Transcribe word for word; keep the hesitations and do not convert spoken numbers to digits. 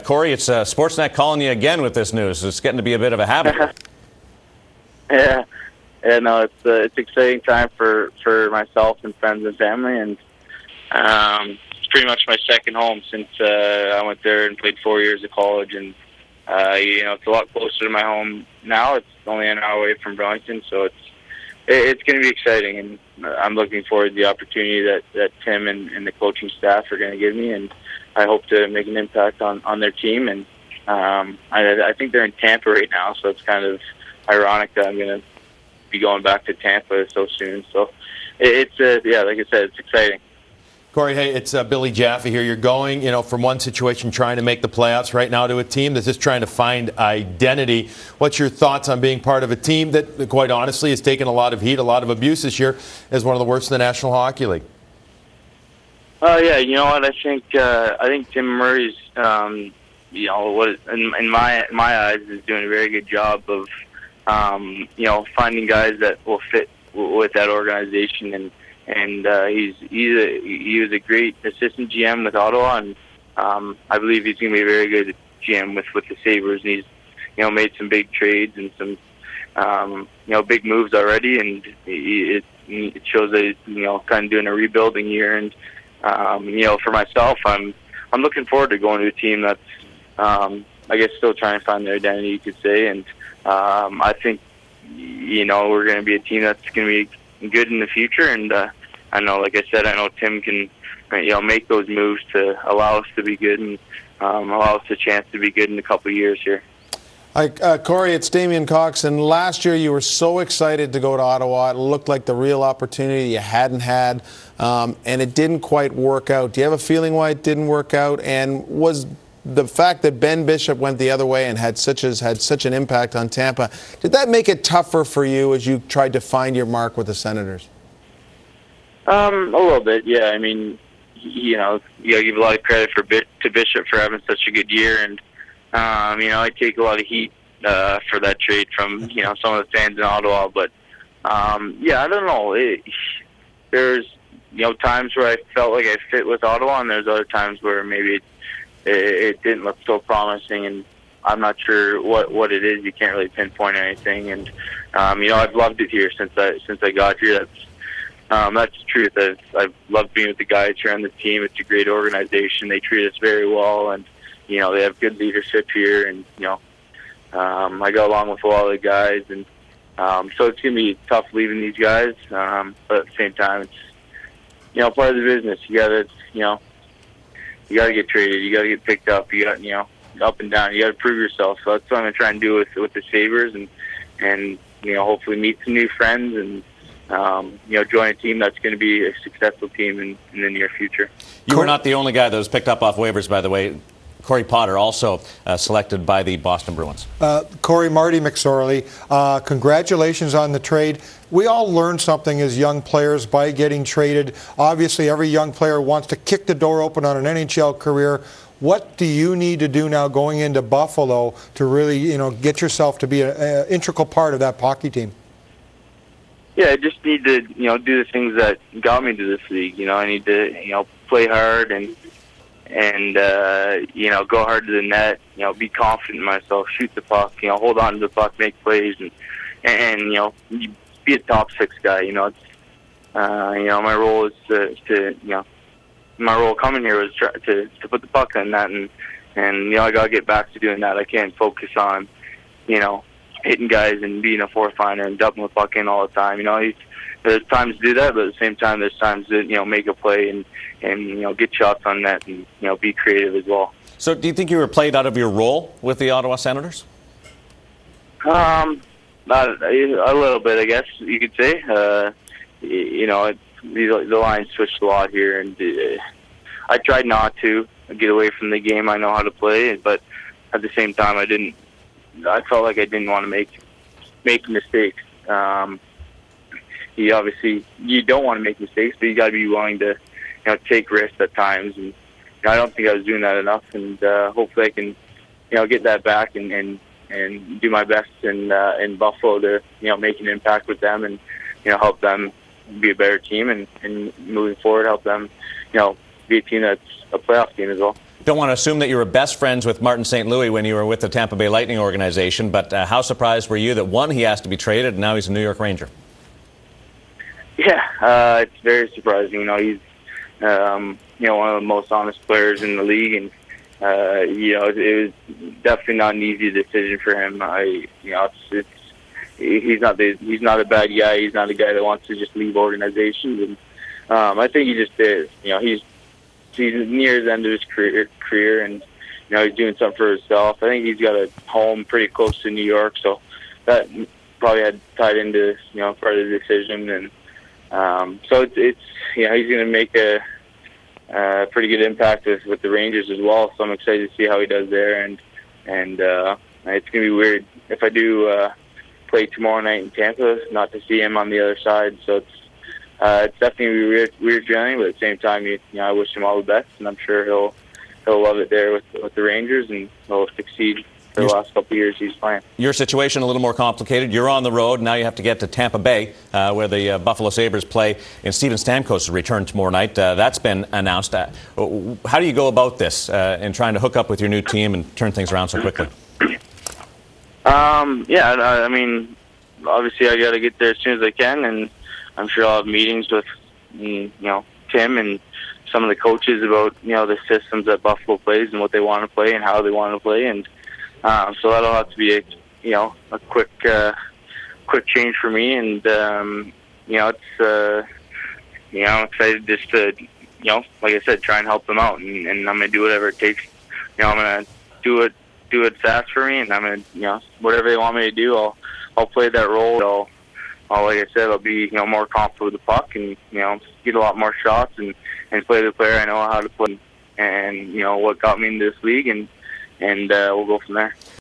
Corey, it's uh, Sportsnet calling you again with this news. It's getting to be a bit of a habit. yeah, yeah, no, it's uh, it's exciting time for, for myself and friends and family, and um, it's pretty much my second home since uh, I went there and played four years of college, and uh, you know, it's a lot closer to my home now. It's only an hour away from Burlington, so it's it, it's going to be exciting, and I'm looking forward to the opportunity that, that Tim and, and the coaching staff are going to give me, and I hope to make an impact on, on their team. And um, I, I think they're in Tampa right now, so it's kind of ironic that I'm going to be going back to Tampa so soon. So it, it's, uh, yeah, like I said, it's exciting. Corey, hey, it's uh, Billy Jaffe here. You're going, you know, from one situation trying to make the playoffs right now to a team that's just trying to find identity. What's your thoughts on being part of a team that, quite honestly, has taken a lot of heat, a lot of abuse this year, as one of the worst in the National Hockey League? Oh uh, yeah, you know what? I think uh, I think Tim Murray's, um, you know, what in, in my my eyes is doing a very good job of, um, you know, finding guys that will fit w- with that organization, and and uh, he's he's a, he was a great assistant G M with Ottawa, and um, I believe he's going to be a very good G M with with the Sabres. And he's, you know, made some big trades and some, um, you know, big moves already, and he, it it shows that he's, you know, kind of doing a rebuilding year. And Um, you know, for myself, I'm I'm looking forward to going to a team that's, um, I guess, still trying to find their identity, you could say. And um, I think, you know, we're going to be a team that's going to be good in the future. And uh, I know, like I said, I know Tim can, you know, make those moves to allow us to be good and um, allow us a chance to be good in a couple of years here. Hi, uh, Corey, it's Damien Cox, and last year you were so excited to go to Ottawa. It looked like the real opportunity you hadn't had, um, and it didn't quite work out. Do you have a feeling why it didn't work out? And was the fact that Ben Bishop went the other way and had such as had such an impact on Tampa, did that make it tougher for you as you tried to find your mark with the Senators? Um, a little bit, yeah. I mean, you know, you gotta give a lot of credit for to Bishop for having such a good year, and Um, you know, I take a lot of heat uh, for that trade from, you know, some of the fans in Ottawa. But, um, yeah, I don't know. It, there's, you know, times where I felt like I fit with Ottawa, and there's other times where maybe it, it, it didn't look so promising. And I'm not sure what, what it is. You can't really pinpoint anything. And, um, you know, I've loved it here since I since I got here. That's um, that's the truth. I've, I've loved being with the guys here on the team. It's a great organization. They treat us very well, and you know, they have good leadership here, and, you know, um, I go along with a lot of the guys, and um, so it's going to be tough leaving these guys, um, but at the same time, it's, you know, part of the business. You got to, you know, you got to get traded, you got to get picked up, you got, you know, up and down, you got to prove yourself. So that's what I'm going to try and do with with the Sabres, and, and you know, hopefully meet some new friends, and, um, you know, join a team that's going to be a successful team in, in the near future. You were not the only guy that was picked up off waivers, by the way. Corey Potter also uh, selected by the Boston Bruins. Uh, Corey, Marty McSorley, uh, congratulations on the trade. We all learn something as young players by getting traded. Obviously, every young player wants to kick the door open on an N H L career. What do you need to do now going into Buffalo to really, you know, get yourself to be an integral part of that hockey team? Yeah, I just need to, you know, do the things that got me to this league. You know, I need to, you know, play hard and and, uh, you know, go hard to the net, you know, be confident in myself, shoot the puck, you know, hold on to the puck, make plays, and, and you know, be a top six guy. You know, it's, uh, you know, my role is to, to, you know, my role coming here was try to, to put the puck in that, and, and, you know, I got to get back to doing that. I can't focus on, you know, hitting guys and being a fourth liner and dumping the puck in all the time. You know, it's, there's times to do that, but at the same time, there's times to, you know, make a play and, and, you know, get shots on net and, you know, be creative as well. So do you think you were played out of your role with the Ottawa Senators? Um, not, a little bit, I guess you could say. Uh, you know, it, the, the lines switched a lot here, and uh, I tried not to get away from the game. I know how to play, but at the same time, I didn't, I felt like I didn't want to make, make mistakes. Um, you obviously, you don't want to make mistakes, but you got to be willing to, you know, take risks at times, and you know, I don't think I was doing that enough. And uh, hopefully, I can, you know, get that back and and, and do my best in uh, in Buffalo to, you know, make an impact with them and, you know, help them be a better team, and, and moving forward, help them, you know, be a team that's a playoff team as well. Don't want to assume that you were best friends with Martin Saint Louis when you were with the Tampa Bay Lightning organization, but uh, how surprised were you that, one, he has to be traded, and now he's a New York Ranger? Yeah, uh, it's very surprising. You know, he's um, you know one of the most honest players in the league, and uh, you know it, it was definitely not an easy decision for him. I, you know, it's, it's he's not the he's not a bad guy. He's not a guy that wants to just leave organizations, and um, I think he just did. You know, he's he's near the end of his career, career, and you know he's doing something for himself. I think he's got a home pretty close to New York, so that probably had tied into you know part of the decision. And Um, so it's, it's, you know, he's going to make a, a pretty good impact with, with the Rangers as well. So I'm excited to see how he does there. And, and, uh, it's going to be weird if I do, uh, play tomorrow night in Tampa, not to see him on the other side. So it's, uh, it's definitely a weird, weird feeling, but at the same time, you, you know, I wish him all the best, and I'm sure he'll, he'll love it there with, with the Rangers, and he'll succeed for the last couple of years he's playing. Your situation a little more complicated. You're on the road. Now you have to get to Tampa Bay, uh, where the uh, Buffalo Sabres play, and Steven Stamkos' return tomorrow night. Uh, that's been announced. Uh, how do you go about this uh, in trying to hook up with your new team and turn things around so quickly? Um, yeah, I, I mean, obviously I got to get there as soon as I can, and I'm sure I'll have meetings with, you know, Tim and some of the coaches about, you know, the systems that Buffalo plays and what they want to play and how they want to play. And Um, so that'll have to be a, you know, a quick, uh, quick change for me, and um, you know, it's, uh, you know, I'm excited just to, you know, like I said, try and help them out, and, and I'm gonna do whatever it takes. You know, I'm gonna do it, do it fast for me, and I'm gonna, you know, whatever they want me to do, I'll, I'll play that role. I'll, I'll, like I said, I'll be, you know, more confident with the puck, and you know, get a lot more shots, and and play the player I know how to play, and you know, what got me into this league, and. And uh, we'll go from there.